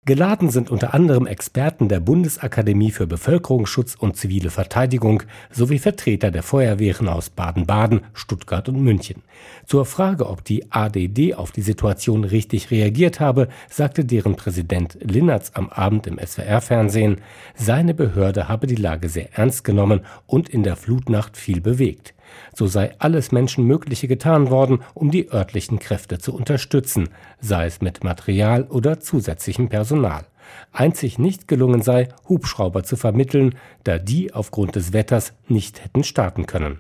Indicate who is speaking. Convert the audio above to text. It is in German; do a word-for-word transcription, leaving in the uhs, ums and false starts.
Speaker 1: Geladen sind unter anderem Experten der Bundesakademie für Bevölkerungsschutz und zivile Verteidigung sowie Vertreter der Feuerwehren aus Baden-Baden, Stuttgart und München. Zur Frage, ob die A D D auf die Situation richtig reagiert habe, sagte deren Präsident Linnertz am Abend im S W R-Fernsehen, seine Behörde habe die Lage sehr ernst genommen und in der Flutnacht viel bewegt. So sei alles Menschenmögliche getan worden, um die örtlichen Kräfte zu unterstützen, sei es mit Material oder zusätzlichem Personal. Einzig nicht gelungen sei, Hubschrauber zu vermitteln, da die aufgrund des Wetters nicht hätten starten können.